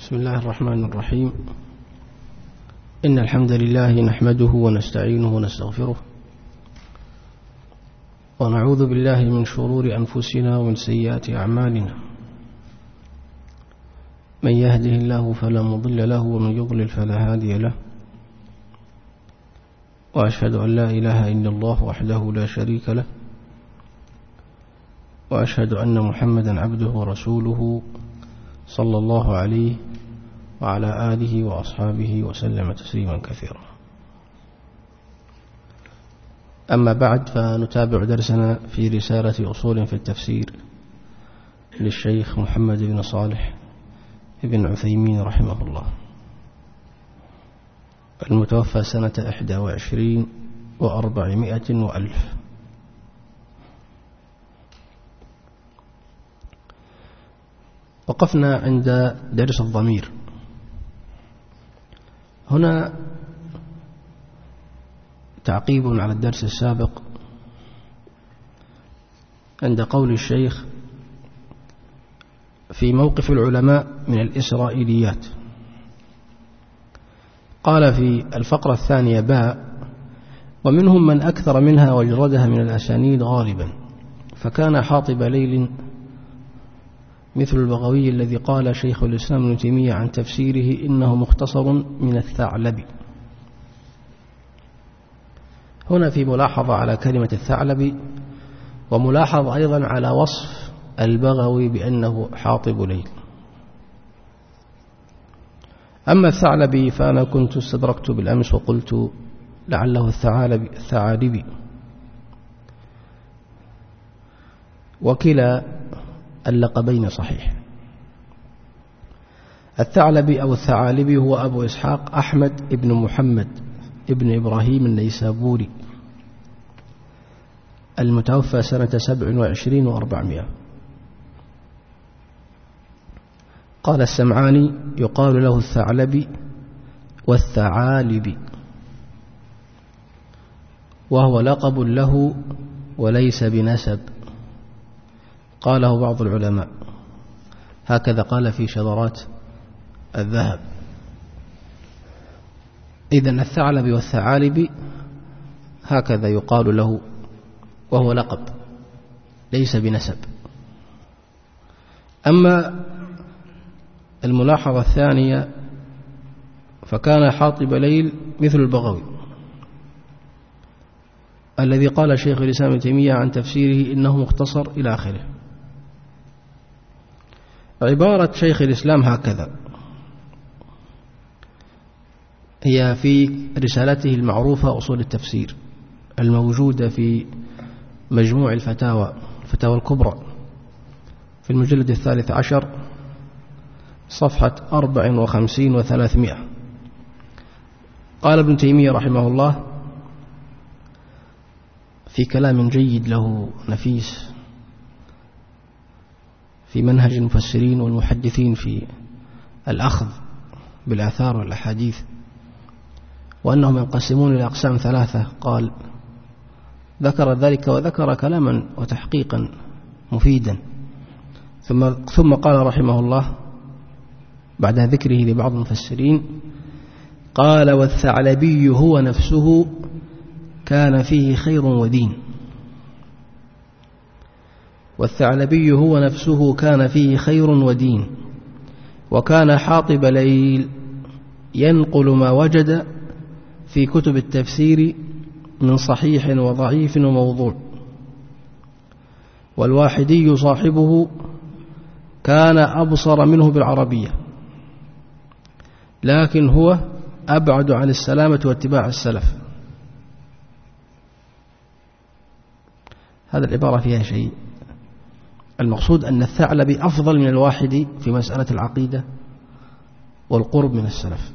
بسم الله الرحمن الرحيم. إن الحمد لله نحمده ونستعينه ونستغفره ونعوذ بالله من شرور أنفسنا ومن سيئات أعمالنا. من يهده الله فلا مضل له ومن يضلل فلا هادي له، وأشهد أن لا إله إلا الله وحده لا شريك له، وأشهد أن محمدا عبده ورسوله صلى الله عليه وعلى آله وأصحابه وسلم تسليما كثيرا. أما بعد، فنتابع درسنا في رسالة أصول في التفسير للشيخ محمد بن صالح بن عثيمين رحمه الله، المتوفى سنة 21 و400 وألف. وقفنا عند درس الضمير. هنا تعقيب على الدرس السابق عند قول الشيخ في موقف العلماء من الإسرائيليات. قال في الفقرة الثانية باء: ومنهم من أكثر منها وجردها من الأسانيد غالبا، فكان حاطب ليل مثل البغوي الذي قال شيخ الإسلام ابن تيمية عن تفسيره إنه مختصر من الثعلبي. هنا في ملاحظة على كلمة الثعلبي، وملاحظة أيضا على وصف البغوي بأنه حاطب ليل. أما الثعلبي فأنا كنت استدركت بالأمس وقلت لعله الثعالبي، وكلا اللقبين صحيح. الثعلبي أو الثعالبي هو أبو إسحاق أحمد ابن محمد ابن إبراهيم النيسابوري، المتوفى سنة 27 و400. قال السمعاني: يقال له الثعلبي والثعالبي، وهو لقب له وليس بنسب. قاله بعض العلماء، هكذا قال في شذرات الذهب. إذن الثعلبي والثعالبي هكذا يقال له، وهو لقب ليس بنسب. أما الملاحظة الثانية فكان حاطب ليل مثل البغوي الذي قال شيخ الإسلام ابن تيمية عن تفسيره إنه مختصر إلى آخره. عبارة شيخ الإسلام هكذا هي في رسالته المعروفة أصول التفسير، الموجودة في مجموع الفتاوى الكبرى في المجلد 13 صفحة 54 و300. قال ابن تيمية رحمه الله في كلام جيد له نفيس في منهج المفسرين والمحدثين في الأخذ بالآثار والأحاديث، وأنهم ينقسمون إلى أقسام ثلاثة. قال ذكر ذلك وذكر كلاما وتحقيقا مفيدا، ثم قال رحمه الله بعد ذكره لبعض المفسرين، قال: والثعلبي هو نفسه كان فيه خير ودين. والثعلبي هو نفسه كان فيه خير ودين، وكان حاطب ليل ينقل ما وجد في كتب التفسير من صحيح وضعيف وموضوع. والواحدي صاحبه كان أبصر منه بالعربية، لكن هو أبعد عن السلامة واتباع السلف. هذا العبارة فيها شيء. المقصود أن الثعلبي أفضل من الواحدي في مسألة العقيدة والقرب من السلف.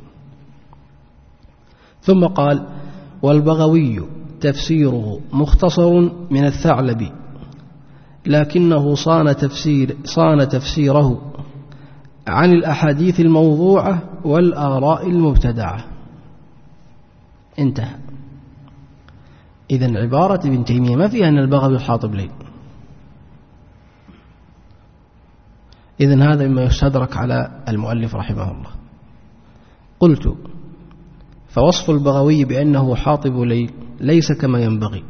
ثم قال: والبغوي تفسيره مختصر من الثعلبي، لكنه صان تفسيره عن الأحاديث الموضوعة والآراء المبتدعة. انتهى. إذن عبارة ابن تيمية ما فيها أن البغوي حاطب ليل، إذن هذا مما يستدرك على المؤلف رحمه الله. قلت: فوصف البغوي بأنه حاطب ليل ليس كما ينبغي،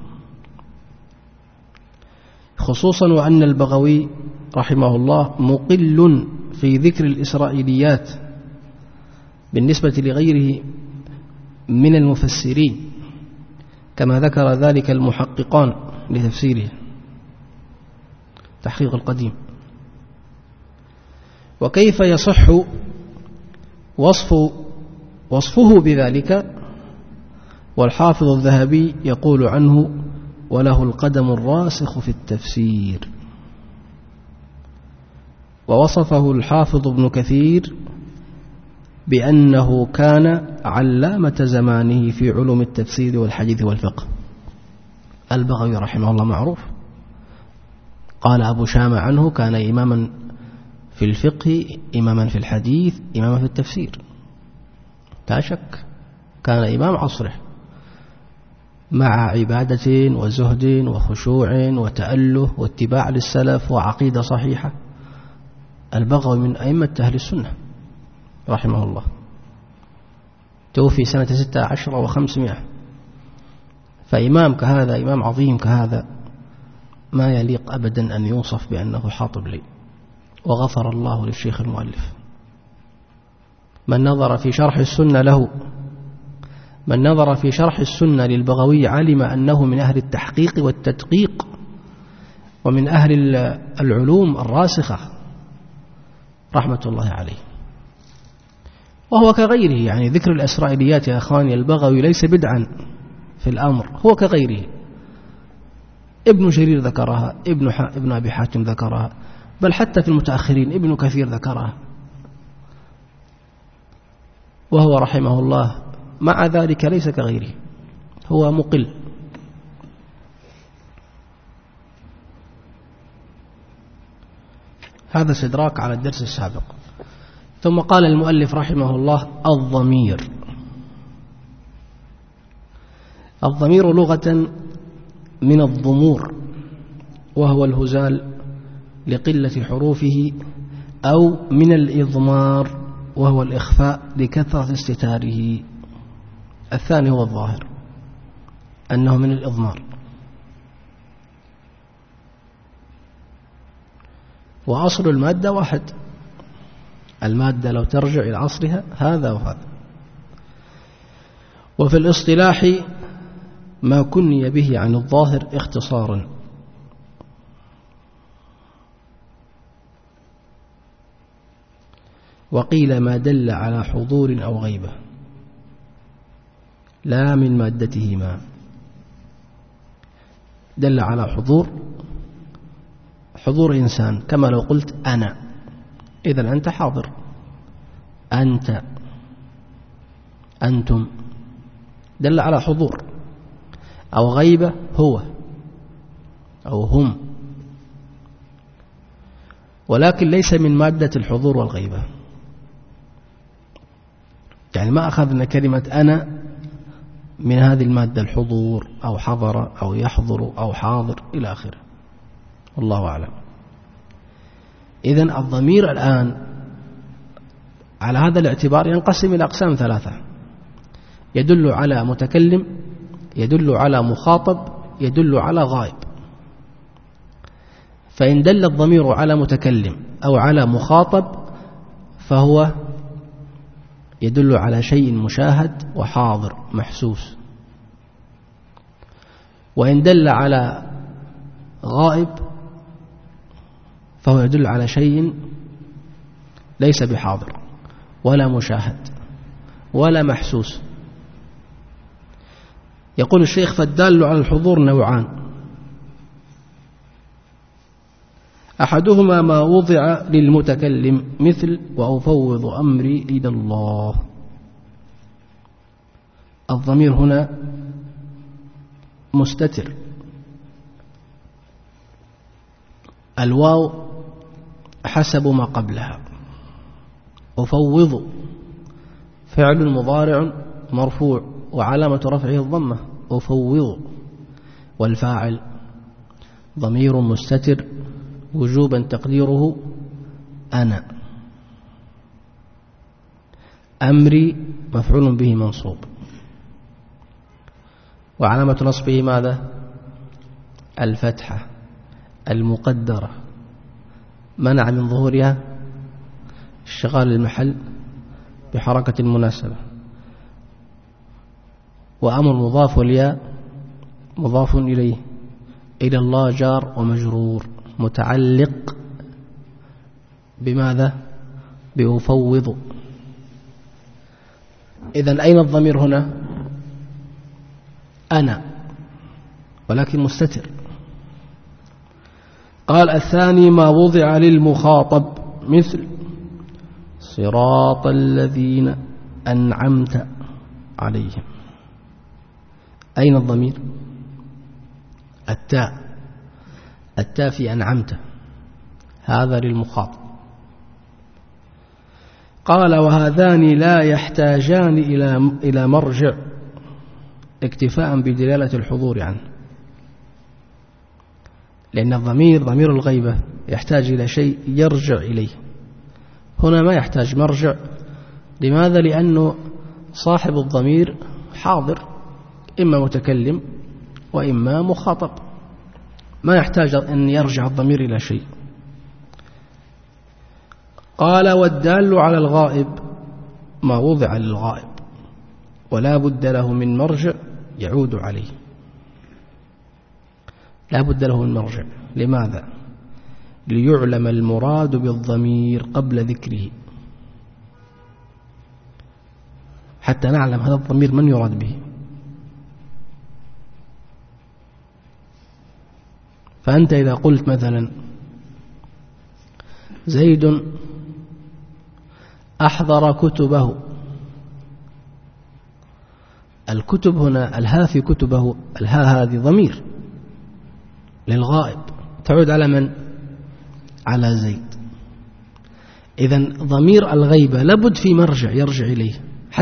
خصوصا وأن البغوي رحمه الله مقل في ذكر الإسرائيليات بالنسبة لغيره من المفسرين، كما ذكر ذلك المحققان لتفسيره تحقيق القديم. وكيف يصح وصفه بذلك والحافظ الذهبي يقول عنه: وله القدم الراسخ في التفسير. ووصفه الحافظ ابن كثير بأنه كان علامة زمانه في علوم التفسير والحديث والفقه. البغوي رحمه الله معروف، قال أبو شامة عنه: كان إماما في الفقه، إماما في الحديث، إماما في التفسير. لا شك كان إمام عصره، مع عبادة وزهد وخشوع وتأله واتباع للسلف وعقيدة صحيحة. البغوي من أئمة أهل السنة رحمه الله، توفي سنة 16 و500. فإمام كهذا، إمام عظيم كهذا، ما يليق أبدا أن يوصف بأنه حاطب ليل. وغفر الله للشيخ المؤلف. من نظر في شرح السنة له، من نظر في شرح السنة للبغوي علم أنه من أهل التحقيق والتدقيق ومن أهل العلوم الراسخة رحمة الله عليه. وهو كغيره، يعني ذكر الإسرائيليات يا أخواني البغوي ليس بدعا في الأمر، هو كغيره. ابن جرير ذكرها، ابن أبي حاتم ذكرها، بل حتى في المتأخرين ابن كثير ذكرها، وهو رحمه الله مع ذلك ليس كغيره، هو مقل. هذا استدراك على الدرس السابق. ثم قال المؤلف رحمه الله: الضمير. الضمير لغة من الضمور، وهو الهزال لقلة حروفه، أو من الإضمار وهو الإخفاء لكثرة استتاره. الثاني هو الظاهر، أنه من الإضمار. وأصل المادة واحد، المادة لو ترجع إلى أصلها هذا وهذا. وفي الاصطلاح ما كني به عن الظاهر اختصارا. وقيل ما دل على حضور أو غيبة، لا من مادتهما. دل على حضور إنسان، كما لو قلت أنا، إذن أنت حاضر، أنت، أنتم، دل على حضور. أو غيبة، هو أو هم، ولكن ليس من مادة الحضور والغيبة. يعني ما أخذنا كلمة أنا من هذه المادة، الحضور أو حضر أو يحضر أو حاضر إلى آخره، والله أعلم. إذن الضمير الآن على هذا الاعتبار ينقسم إلى أقسام ثلاثة: يدل على متكلم، يدل على مخاطب، يدل على غائب. فإن دل الضمير على متكلم أو على مخاطب فهو يدل على شيء مشاهد وحاضر محسوس. وإن دل على غائب فهو يدل على شيء ليس بحاضر ولا مشاهد ولا محسوس. يقول الشيخ: فالدال على الحضور نوعان: أحدهما ما وضع للمتكلم، مثل وأفوض أمري إلى الله. الضمير هنا مستتر، الواو حسب ما قبلها. أفوض فعل مضارع مرفوع وعلامة رفعه الضمة، أفوض. والفاعل ضمير مستتر وجوبا تقديره أنا. أمري مفعول به منصوب، وعلامة نصبه ماذا؟ الفتحة المقدرة، منع من ظهورها اشتغال المحل بحركة المناسبة. وأمر مضاف والياء مضاف إليه، إلى الله جار ومجرور متعلق بماذا؟ بأفوض. إذن أين الضمير هنا؟ أنا، ولكن مستتر. قال الثاني ما وضع للمخاطب مثل صراط الذين أنعمت عليهم. أين الضمير؟ التاء في أنعمت، هذا للمخاطب. قال وهذان لا يحتاجان إلى مرجع اكتفاء بدلالة الحضور عنه، لأن الضمير ضمير الغيبة يحتاج إلى شيء يرجع إليه. هنا ما يحتاج مرجع. لماذا؟ لأنه صاحب الضمير حاضر، إما متكلم وإما مخاطب، ما يحتاج أن يرجع الضمير إلى شيء. قال والدال على الغائب ما وضع للغائب ولا بد له من مرجع يعود عليه. لا بد له من مرجع. لماذا؟ ليعلم المراد بالضمير قبل ذكره، حتى نعلم هذا الضمير من يراد به. فأنت إذا قلت مثلا زيد أحضر كتبه، الكتب هنا الها في كتبه، الها هذه ضمير للغائب تعود على من؟ على زيد. إذن ضمير الغيبة لابد في مرجع يرجع إليه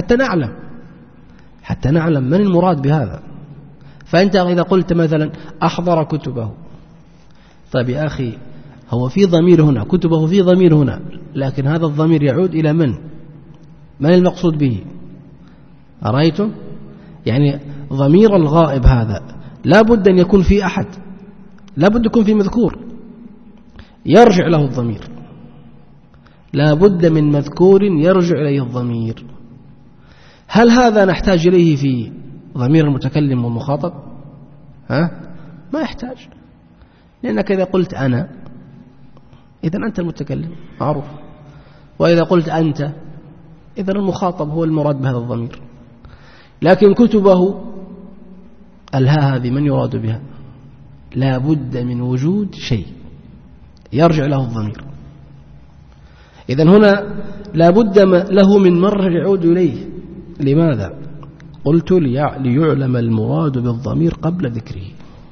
حتى نعلم من المراد بهذا. فأنت إذا قلت مثلا أحضر كتبه، طيب يا أخي هو في ضمير هنا، كتبه في ضمير هنا، لكن هذا الضمير يعود إلى من المقصود به؟ أرأيتم؟ يعني ضمير الغائب هذا لا بد أن يكون في أحد، لا بد يكون في مذكور يرجع له الضمير، لا بد من مذكور يرجع إليه الضمير. هل هذا نحتاج إليه في ضمير المتكلم والمخاطب؟ ما يحتاج، لأنك إذا قلت أنا إذن أنت المتكلم معروف، وإذا قلت أنت إذن المخاطب هو المراد بهذا الضمير. لكن كتبه الها هذه من يراد بها؟ لا بد من وجود شيء يرجع له الضمير. إذن هنا لا بد له من مرجع يعود إليه. لماذا؟ قلت ليعلم المراد بالضمير قبل ذكره،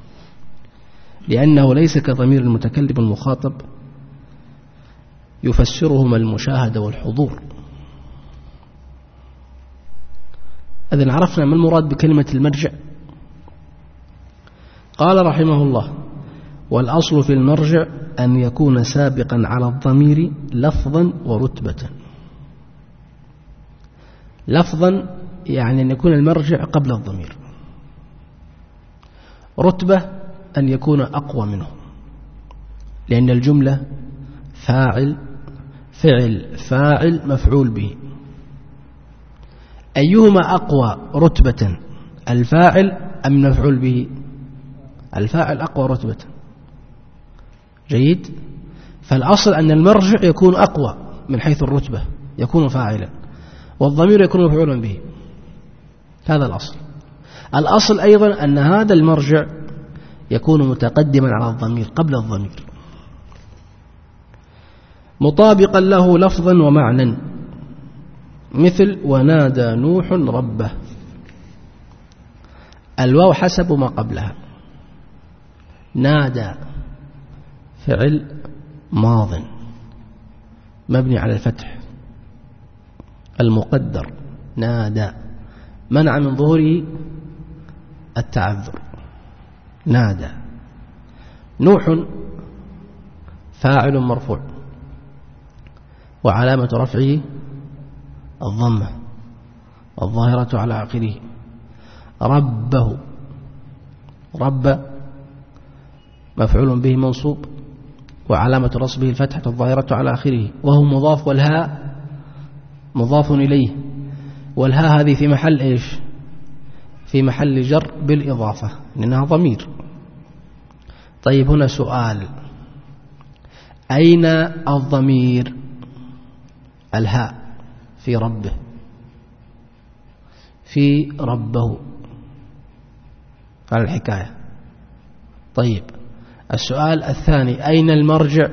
لأنه ليس كضمير المتكلم المخاطب يفسرهما المشاهدة والحضور. إذن عرفنا ما المراد بكلمة المرجع. قال رحمه الله والأصل في المرجع أن يكون سابقا على الضمير لفظا ورتبة. لفظا يعني أن يكون المرجع قبل الضمير، رتبة أن يكون أقوى منه، لأن الجملة فاعل فعل فاعل مفعول به، أيهما أقوى رتبة، الفاعل أم المفعول به؟ الفاعل أقوى رتبة. جيد. فالأصل أن المرجع يكون أقوى من حيث الرتبة، يكون فاعلا، والضمير يكون مفعولا به. هذا الأصل. الأصل أيضا أن هذا المرجع يكون متقدما على الضمير قبل الضمير، مطابقا له لفظا ومعنى، مثل ونادى نوح ربه. الواو حسب ما قبلها. نادى فعل ماض مبني على الفتح المقدر، نادى منع من ظهوره التعذر، نادى. نوح فاعل مرفوع وعلامة رفعه الضمة الظاهرة على آخره. ربه، رب مفعول به منصوب وعلامة نصبه الفتحة الظاهرة على آخره، وهو مضاف، والهاء مضاف إليه، والهاء هذه في محل إيش؟ في محل جر بالإضافة لأنها ضمير. طيب هنا سؤال، أين الضمير؟ الهاء في ربه، في ربه على الحكاية. طيب السؤال الثاني، أين المرجع؟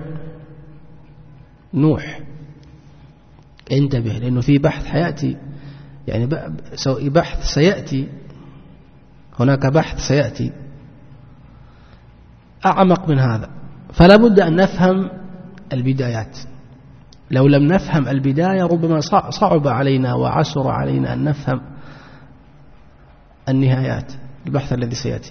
نوح. انتبه لأنه في بحث حياتي، يعني بحث سيأتي، هناك بحث سيأتي أعمق من هذا، فلا بد أن نفهم البدايات. لو لم نفهم البداية ربما صعب علينا وعسر علينا أن نفهم النهايات، البحث الذي سيأتي.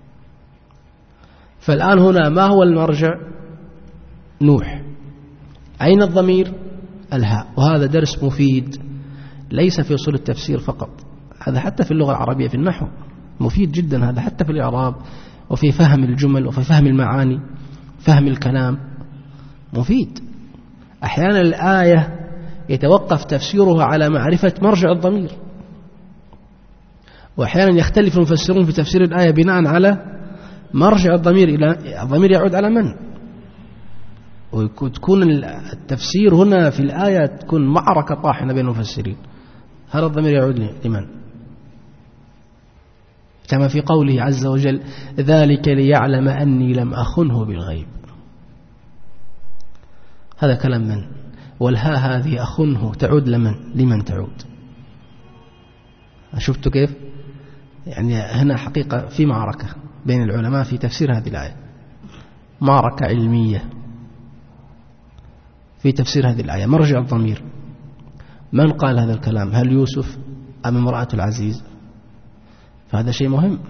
فالآن هنا ما هو المرجع؟ نوح. أين الضمير؟ الهاء. وهذا درس مفيد ليس في أصول التفسير فقط، هذا حتى في اللغة العربية في النحو مفيد جدا، هذا حتى في الإعراب وفي فهم الجمل وفي فهم المعاني، فهم الكلام مفيد. أحيانا الآية يتوقف تفسيرها على معرفة مرجع الضمير، وأحيانا يختلف المفسرون في تفسير الآية بناء على مرجع الضمير، إلى الضمير يعود على من، وتكون التفسير هنا في الآية تكون معركة طاحنة بين المفسرين، هل الضمير يعود لمن؟ كما في قوله عز وجل ذلك ليعلم أني لم أخنه بالغيب، هذا كلام من؟ والها هذه أخنه تعود لمن تعود؟ شفتوا كيف؟ يعني هنا حقيقة في معركة بين العلماء في تفسير هذه الآية، معركة علمية في تفسير هذه الآية. مرجع الضمير من قال هذا الكلام؟ هل يوسف أم امرأة العزيز؟ فهذا شيء مهم.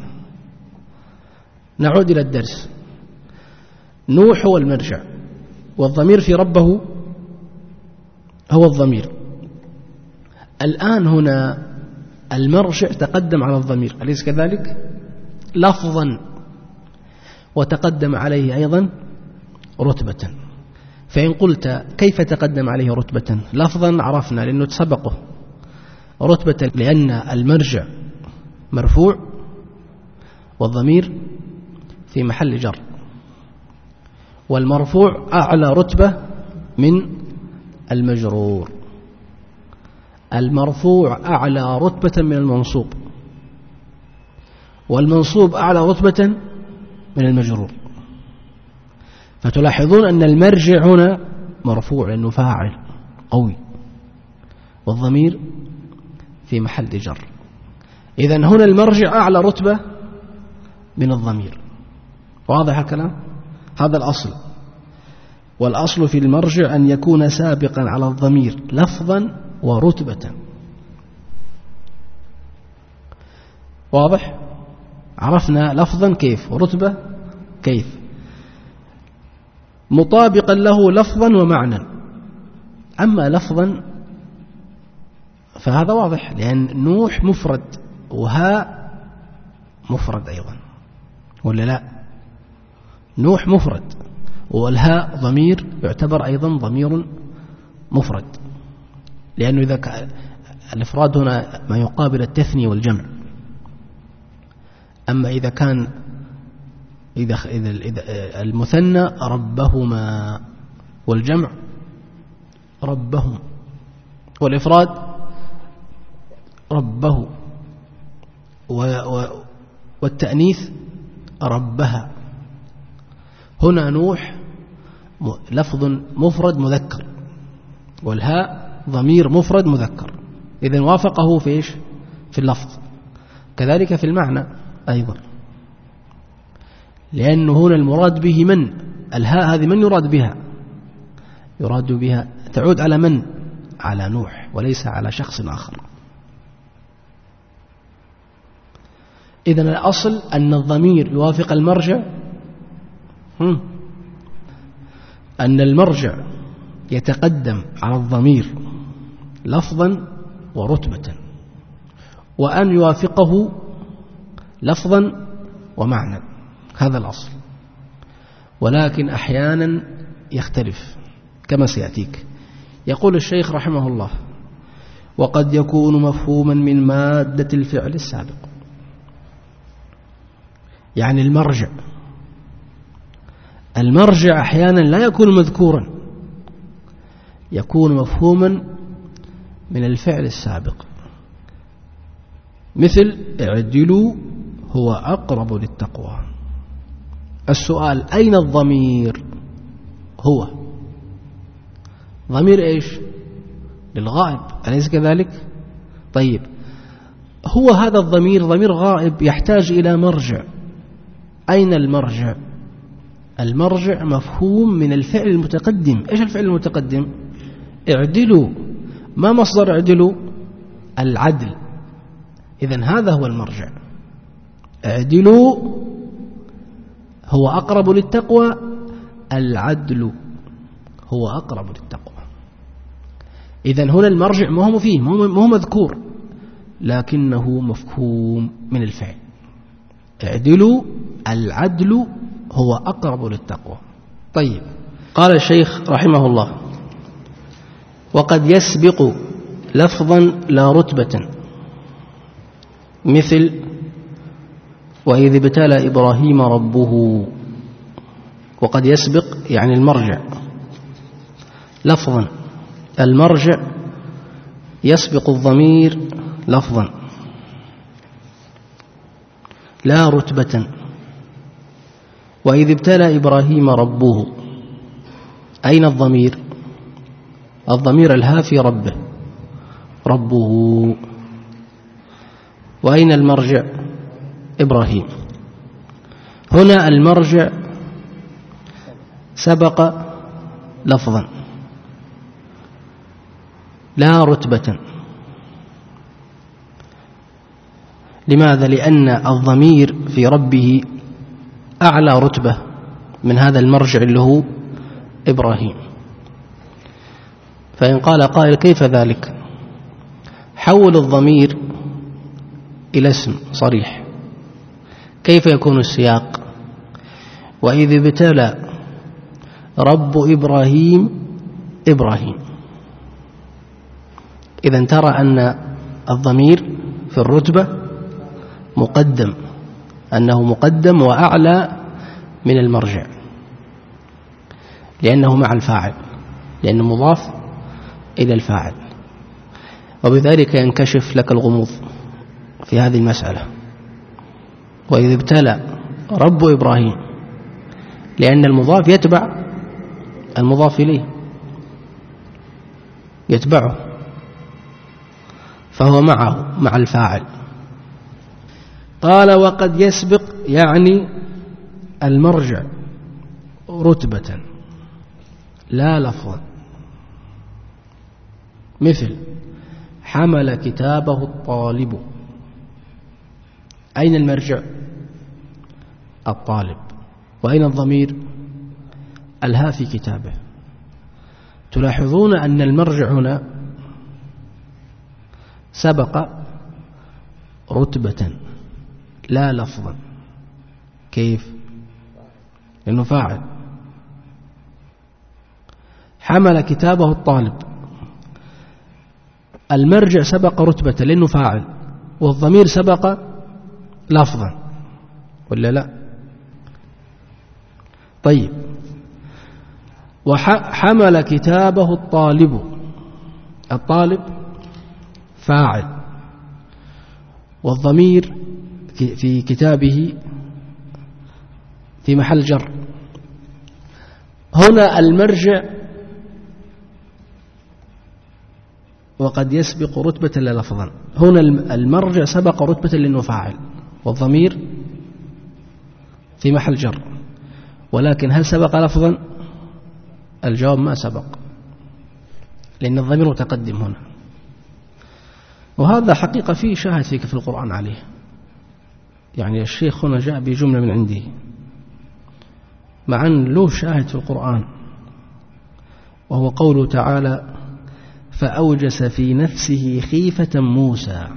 نعود إلى الدرس. نوح هو المرجع، والضمير في ربه هو الضمير. الآن هنا المرجع تقدم على الضمير، أليس كذلك؟ لفظا، وتقدم عليه أيضا رتبة. فإن قلت كيف تقدم عليه رتبة؟ لفظا عرفنا لأنه تسبقه، رتبة لأن المرجع مرفوع والضمير في محل جر، والمرفوع أعلى رتبة من المجرور، المرفوع أعلى رتبة من المنصوب، والمنصوب أعلى رتبة من المجرور. فتلاحظون أن المرجع هنا مرفوع لأنه فاعل قوي، والضمير في محل جر. إذن هنا المرجع أعلى رتبة من الضمير. واضح الكلام؟ هذا الأصل. والأصل في المرجع أن يكون سابقا على الضمير لفظا ورتبة. واضح؟ عرفنا لفظا كيف، ورتبة كيف، مطابقا له لفظا ومعنى. أما لفظا فهذا واضح، لأن نوح مفرد وهاء مفرد أيضا، ولا لا؟ نوح مفرد والهاء ضمير يعتبر أيضا ضمير مفرد، لأنه إذا الإفراد هنا ما يقابل التثنية والجمع. أما إذا كان إذا المثنى ربهما والجمع ربهم، والإفراد ربه، والتأنيث ربها. هنا نوح لفظ مفرد مذكر، والهاء ضمير مفرد مذكر، إذن وافقه في إيش؟ في اللفظ، كذلك في المعنى أيضا، لأنه هنا المراد به من؟ الهاء هذه من يراد بها؟ يراد بها تعود على من؟ على نوح، وليس على شخص آخر. إذن الأصل أن الضمير يوافق المرجع، أن المرجع يتقدم على الضمير لفظا ورتبة، وأن يوافقه لفظا ومعنى، هذا الأصل. ولكن أحيانا يختلف كما سيأتيك. يقول الشيخ رحمه الله: وقد يكون مفهوما من مادة الفعل السابق، يعني المرجع أحيانا لا يكون مذكورا، يكون مفهوما من الفعل السابق، مثل اعدلوا هو أقرب للتقوى. السؤال: أين الضمير؟ هو ضمير إيش؟ للغائب، أليس كذلك؟ طيب، هو هذا الضمير ضمير غائب يحتاج إلى مرجع. أين المرجع؟ المرجع مفهوم من الفعل المتقدم. إيش الفعل المتقدم؟ اعدلوا. ما مصدر اعدلوا؟ العدل. إذن هذا هو المرجع. اعدلوا هو أقرب للتقوى، العدل هو أقرب للتقوى. إذن هنا المرجع ما هو فيه، ما هو مذكور، لكنه مفهوم من الفعل. اعدلوا، العدل هو أقرب للتقوى. طيب، قال الشيخ رحمه الله: وقد يسبق لفظا لا رتبة، مثل وإذ ابتلى إبراهيم ربه. وقد يسبق يعني المرجع لفظا، المرجع يسبق الضمير لفظا لا رتبة. وإذ ابتلى إبراهيم ربه، أين الضمير؟ الضمير الهافي ربه. وأين المرجع؟ إبراهيم. هنا المرجع سبق لفظا لا رتبة. لماذا؟ لأن الضمير في ربه أعلى رتبة من هذا المرجع اللي هو إبراهيم. فإن قال قائل: كيف ذلك؟ حول الضمير إلى اسم صريح. كيف يكون السياق؟ وإذ ابتلى رب إبراهيم إبراهيم. إذن ترى أن الضمير في الرتبة مقدم، أنه مقدم وأعلى من المرجع، لأنه مع الفاعل، لأنه مضاف إلى الفاعل. وبذلك ينكشف لك الغموض في هذه المسألة. وإذ ابتلى رب إبراهيم، لأن المضاف يتبع المضاف إليه، يتبعه، فهو معه مع الفاعل. قال: وقد يسبق يعني المرجع رتبة لا لفظا، مثل حمل كتابه الطالب. أين المرجع؟ الطالب. وأين الضمير؟ الهافي كتابه. تلاحظون أن المرجع هنا سبق رتبة لا لفظا. كيف؟ لأنه فاعل. حمل كتابه الطالب، المرجع سبق رتبة لأنه فاعل، والضمير سبق لفظا، ولا لا؟ طيب، وحمل كتابه الطالب، الطالب فاعل، والضمير في كتابه في محل جر. هنا المرجع وقد يسبق رتبة لا لفظا. هنا المرجع سبق رتبة لأنه فاعل، والضمير في محل جر. ولكن هل سبق لفظا؟ الجواب: ما سبق، لأن الضمير متقدم هنا. وهذا حقيقة فيه شاهد في القرآن عليه. يعني الشيخ هنا جاء بجملة من عنده، مع أن له شاهد في القرآن، وهو قوله تعالى فأوجس في نفسه خيفة موسى.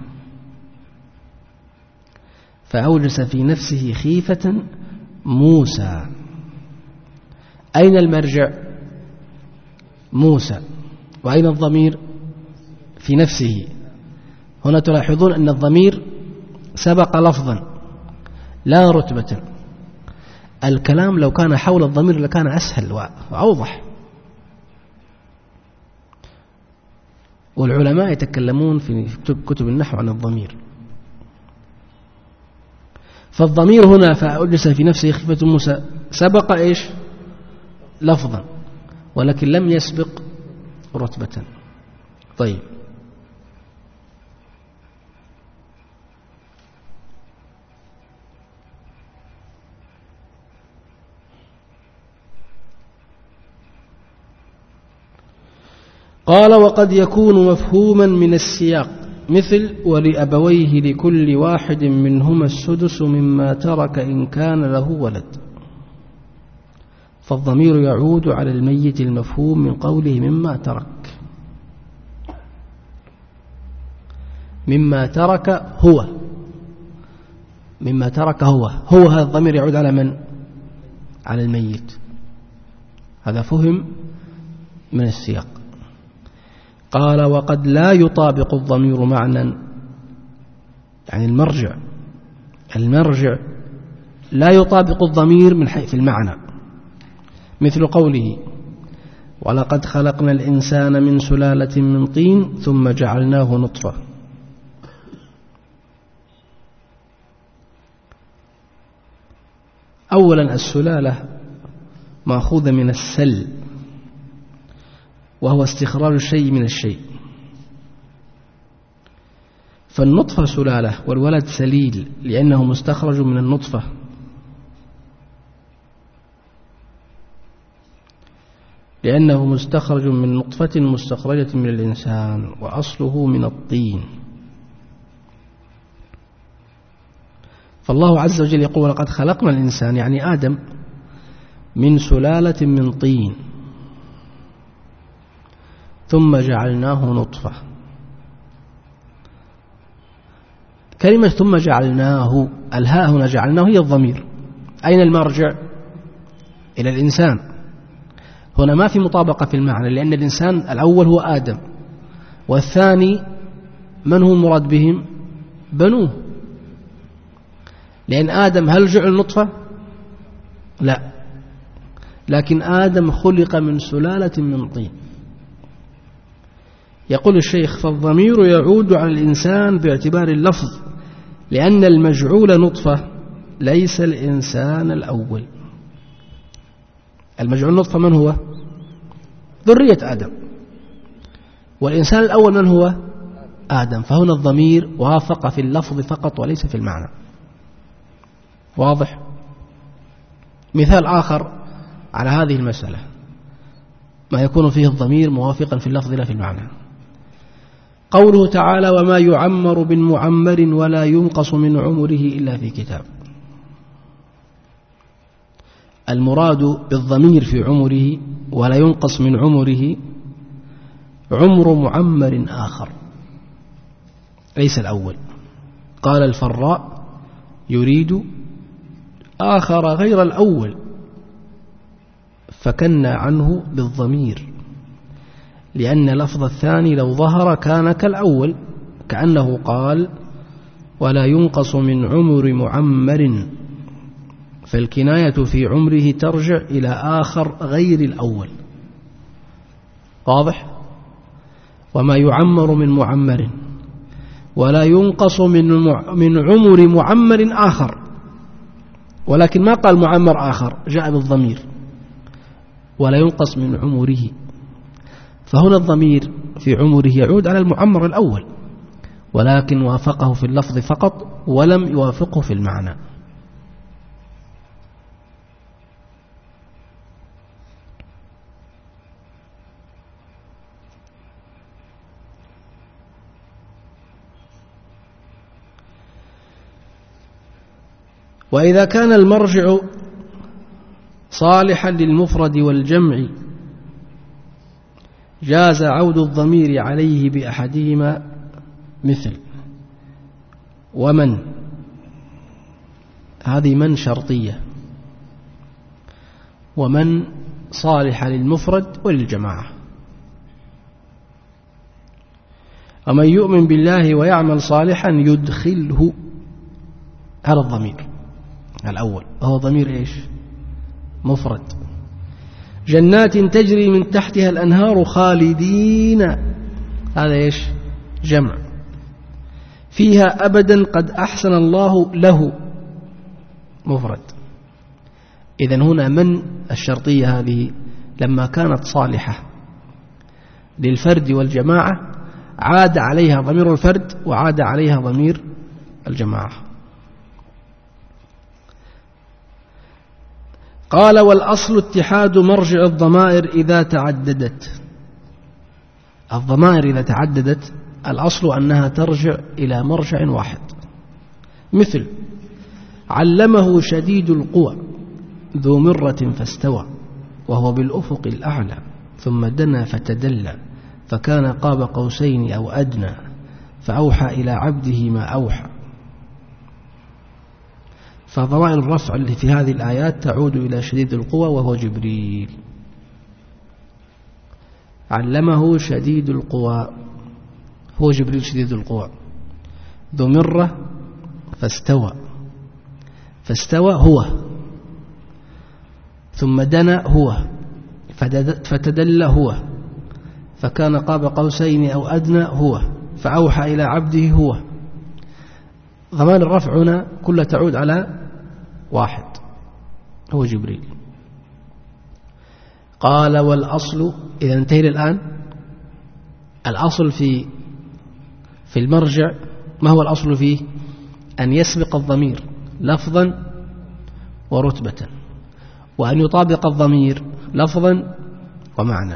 فأوجس في نفسه خيفة موسى. أين المرجع؟ موسى. وأين الضمير؟ في نفسه. هنا تلاحظون أن الضمير سبق لفظا لا رتبة. الكلام لو كان حول الضمير لكان أسهل وأوضح. والعلماء يتكلمون في كتب النحو عن الضمير. فالضمير هنا فأوجس في نفسه خيفة موسى سبق إيش؟ لفظا، ولكن لم يسبق رتبة. طيب، قال وقد يكون مفهوما من السياق مثل ولأبويه لكل واحد منهما السدس مما ترك إن كان له ولد. فالضمير يعود على الميت المفهوم من قوله مما ترك. مما ترك هو، مما ترك هو هذا الضمير يعود على من؟ على الميت. هذا فهم من السياق. قال وقد لا يطابق الضمير معنى، يعني المرجع لا يطابق الضمير من حيث المعنى، مثل قوله ولقد خلقنا الإنسان من سلالة من طين ثم جعلناه نطفة. أولا السلالة مأخوذة من السل، وهو استخراج الشيء من الشيء. فالنطفة سلالة والولد سليل لأنه مستخرج من النطفة. لأنه مستخرج من نطفة مستخرجة من الإنسان وأصله من الطين. فالله عز وجل يقول لقد خلقنا الإنسان يعني آدم من سلالة من طين ثم جعلناه نطفة. كلمة ثم جعلناه، الهاء هنا جعلناه هي الضمير. أين المرجع؟ إلى الإنسان. هنا ما في مطابقة في المعنى، لأن الإنسان الأول هو آدم، والثاني من هو مراد بهم؟ بنوه. لأن آدم هل جعل نطفة؟ لا، لكن آدم خلق من سلالة من طين. يقول الشيخ فالضمير يعود على الإنسان باعتبار اللفظ، لأن المجعول نطفة ليس الإنسان الأول. المجعول نطفة من هو؟ ذرية آدم، والإنسان الأول من هو؟ آدم. فهنا الضمير وافق في اللفظ فقط وليس في المعنى. واضح؟ مثال آخر على هذه المسألة ما يكون فيه الضمير موافقا في اللفظ لا في المعنى. قوله تعالى وما يعمر من معمر ولا ينقص من عمره إلا في كتاب. المراد بالضمير في عمره ولا ينقص من عمره عمر معمر آخر ليس الأول. قال الفراء يريد آخر غير الأول، فكنا عنه بالضمير، لأن لفظ الثاني لو ظهر كان كالأول، كأنه قال ولا ينقص من عمر معمر، فالكناية في عمره ترجع إلى آخر غير الأول. واضح؟ وما يعمر من معمر ولا ينقص من عمر معمر آخر، ولكن ما قال معمر آخر، جاء بالضمير ولا ينقص من عمره. فهنا الضمير في عمره يعود على المعمر الأول، ولكن وافقه في اللفظ فقط ولم يوافقه في المعنى. وإذا كان المرجع صالحا للمفرد والجمع جاز عود الضمير عليه بأحدهما مثل ومن، هذه من شرطية، ومن صالحة للمفرد وللجماعة. ومن يؤمن بالله ويعمل صالحا يدخله، هذا الضمير الأول وهو ضمير إيش؟ مفرد. جنات تجري من تحتها الأنهار خالدين، هذا إيش؟ جمع. فيها أبدا قد أحسن الله له، مفرد. إذن هنا من الشرطية هذه لما كانت صالحة للفرد والجماعة عاد عليها ضمير الفرد وعاد عليها ضمير الجماعة. قال والأصل اتحاد مرجع الضمائر إذا تعددت. الضمائر إذا تعددت الأصل أنها ترجع إلى مرجع واحد. مثل علمه شديد القوى ذو مرة فاستوى وهو بالأفق الأعلى ثم دنا فتدلى فكان قاب قوسين أو أدنى فأوحى إلى عبده ما أوحى. فضمائر الرفع التي في هذه الآيات تعود إلى شديد القوى وهو جبريل. علمه شديد القوى هو جبريل شديد القوى. ذو مرة فاستوى، فاستوى هو، ثم دنا هو، فتدلى هو، فكان قاب قوسين أو أدنى هو، فأوحى إلى عبده هو. ضمان الرفع هنا كلها تعود على واحد هو جبريل. قال والأصل، إذا انتهينا الآن الأصل في المرجع، ما هو الأصل فيه؟ أن يسبق الضمير لفظا ورتبة، وأن يطابق الضمير لفظا ومعنى.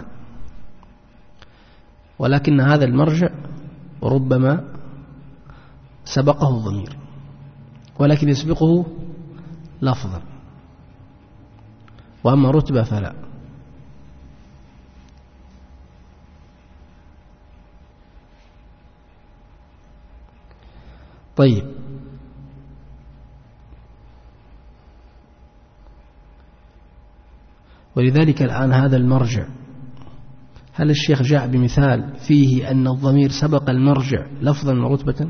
ولكن هذا المرجع ربما سبقه الضمير ولكن يسبقه لفظا، وأما رتبة فلا. طيب، ولذلك الآن هذا المرجع، هل الشيخ جاء بمثال فيه أن الضمير سبق المرجع لفظا ورتبة؟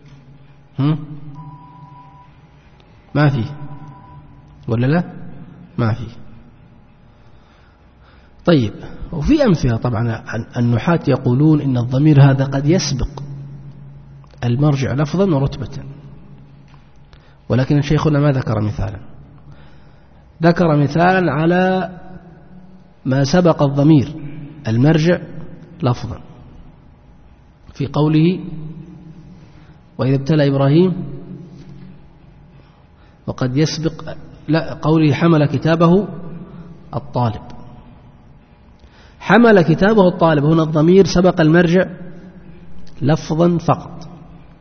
ما فيه ولا لا؟ ما فيه. طيب، وفي أمثلة طبعا النحاة يقولون إن الضمير هذا قد يسبق المرجع لفظا ورتبة، ولكن شيخنا ما ذكر مثالا. ذكر مثالا على ما سبق الضمير المرجع لفظا في قوله وإذا ابتلى إبراهيم، وقد يسبق قوله حمل كتابه الطالب. حمل كتابه الطالب، هنا الضمير سبق المرجع لفظا فقط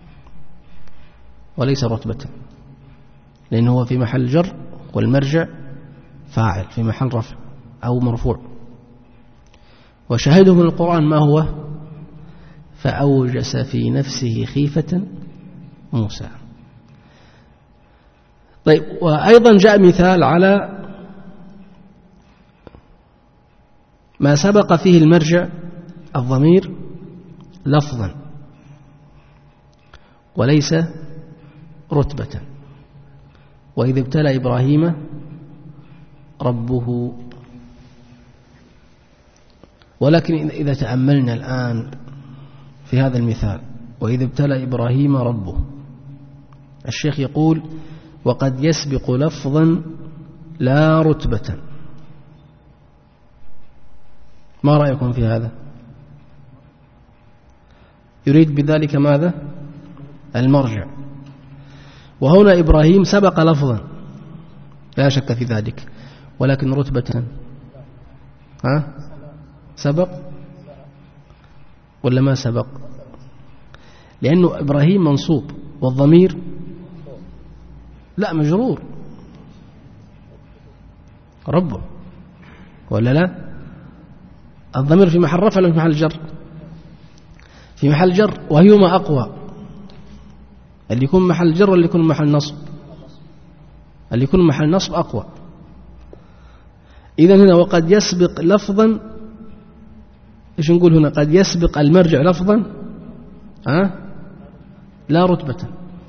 وليس رتبة، لأنه هو في محل جر والمرجع فاعل في محل رفع أو مرفوع. وشاهده من القرآن ما هو؟ فأوجس في نفسه خيفة موسى. طيب، وأيضا جاء مثال على ما سبق فيه المرجع الضمير لفظا وليس رتبة، وإذا ابتلى إبراهيم ربه. ولكن إذا تأملنا الآن في هذا المثال وإذا ابتلى إبراهيم ربه، الشيخ يقول وقد يسبق لفظا لا رتبة. ما رأيكم في هذا؟ يريد بذلك ماذا؟ المرجع. وهنا إبراهيم سبق لفظا لا شك في ذلك، ولكن رتبة سبق ولا ما سبق؟ لأنه إبراهيم منصوب والضمير لا مجرور ربه، ولا لا؟ الضمير في محل رفع ولا في محل جر؟ في محل جر. وهيما أقوى، اللي يكون محل جر واللي يكون محل نصب؟ اللي يكون محل نصب أقوى. إذن هنا وقد يسبق لفظا، إيش نقول هنا؟ قد يسبق المرجع لفظا لا رتبة.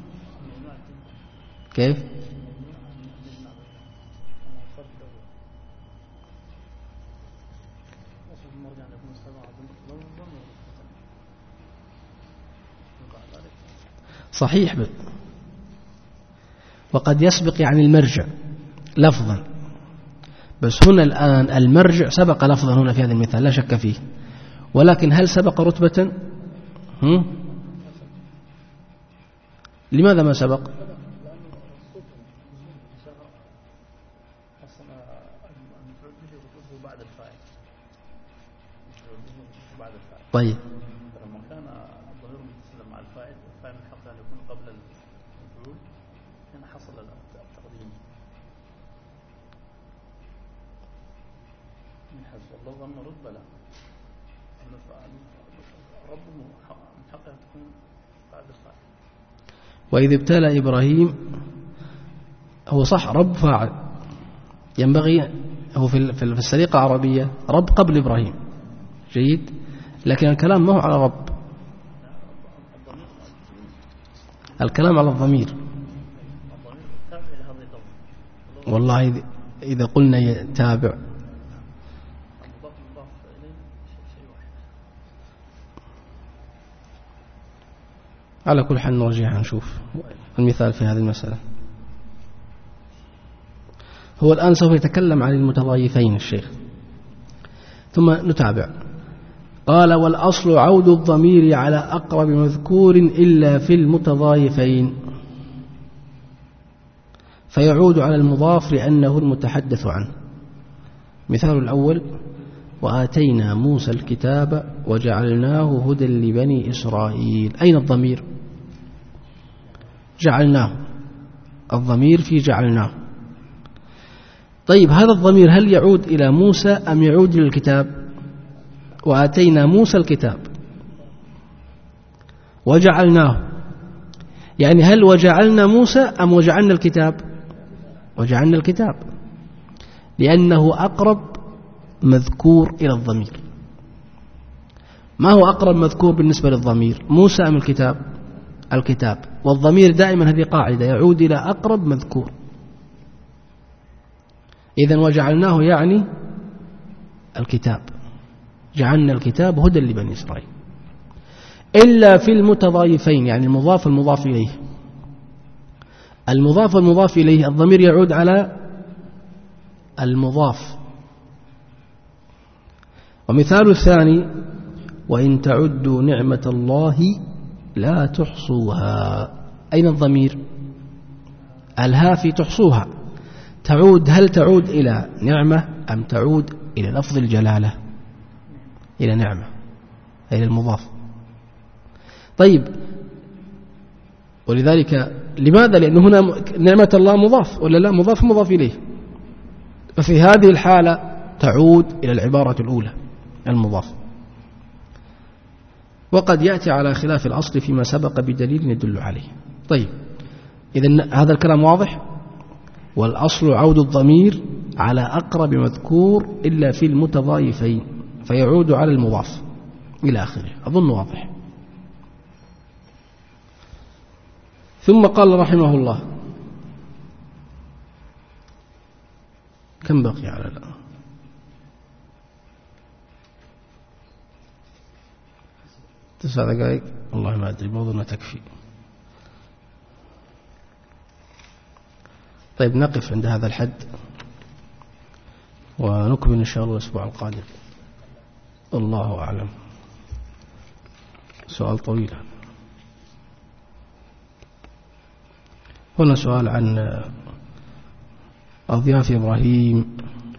كيف؟ صحيح، وقد يسبق يعني المرجع لفظا، بس هنا الآن المرجع سبق لفظا هنا في هذا المثال لا شك فيه، ولكن هل سبق رتبة؟ لماذا ما سبق؟ طيب لما كان الضمير متصل مع الفاعل والفاعل من حقه أن يكون قبل المفعول هنا حصل التقديم من حسب الله ظن رتبة له رب من حقه تكون بعد الفاعل. وإذ ابتلى إبراهيم، هو صح رب فاعل، ينبغي هو في السليقة العربية رب قبل إبراهيم، جيد، لكن الكلام ما هو على رب، الكلام على الضمير. والله إذا قلنا تابع على كل حال نرجع نشوف المثال في هذه المسألة. هو الآن سوف يتكلم عن المتضايفين الشيخ، ثم نتابع. قال: والأصل عود الضمير على أقرب مذكور إلا في المتضايفين، فيعود على المضاف لأنه المتحدث عنه. مثال الأول: وآتينا موسى الكتاب وجعلناه هدى لبني إسرائيل. أين الضمير؟ جعلناه، الضمير في جعلناه. طيب هذا الضمير هل يعود إلى موسى أم يعود إلى الكتاب؟ وآتينا موسى الكتاب وجعلناه، يعني هل وجعلنا موسى أم وجعلنا الكتاب؟ وجعلنا الكتاب، لأنه أقرب مذكور إلى الضمير. ما هو أقرب مذكور بالنسبة للضمير، موسى أم الكتاب؟ الكتاب. والضمير دائما هذه قاعدة يعود إلى أقرب مذكور. إذن وجعلناه يعني الكتاب، جعلنا الكتاب هدى لبني إسرائيل. إلا في المتضايفين، يعني المضاف المضاف إليه. المضاف المضاف إليه الضمير يعود على المضاف. ومثال الثاني: وإن تعدوا نعمة الله لا تحصوها. أين الضمير؟ الها في تحصوها، تعود، هل تعود إلى نعمة أم تعود إلى لفظ الجلالة؟ إلى نعمة، إلى المضاف. طيب، ولذلك لماذا؟ لأنه هنا نعمة الله مضاف ولا لا؟ مضاف مضاف إليه، ففي هذه الحالة تعود إلى العبارة الأولى المضاف. وقد يأتي على خلاف الأصل فيما سبق بدليل يدل عليه. طيب، إذن هذا الكلام واضح. والأصل عود الضمير على أقرب مذكور إلا في المتضايفين، فيعود على المضاف إلى آخره. أظن واضح. ثم قال رحمه الله: كم بقي على الآن؟ 9 دقائق، والله ما أدري، موضوعنا تكفي. طيب نقف عند هذا الحد ونكمل إن شاء الله الأسبوع القادم. الله أعلم. سؤال طويل. هنا سؤال عن أضياف إبراهيم،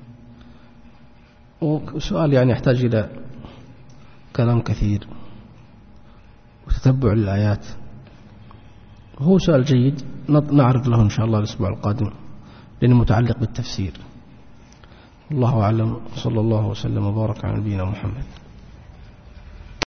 وسؤال يعني يحتاج إلى كلام كثير وتتبع الآيات. هو سؤال جيد نعرض له إن شاء الله الأسبوع القادم، لأنه متعلق بالتفسير. الله أعلم. صلى الله وسلم وبارك على نبينا محمد.